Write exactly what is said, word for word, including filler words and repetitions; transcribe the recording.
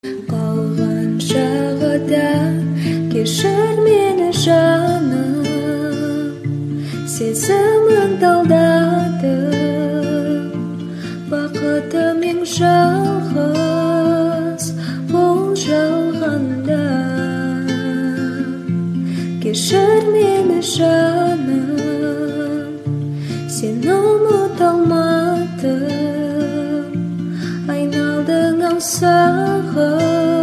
Қалған шағыда кешір мені жаным, сезімің талдады бақытым ең жалғыз бұл жалғанда. Кешір мені жаным, сені ұмыта алмадым, айналдың ау сағым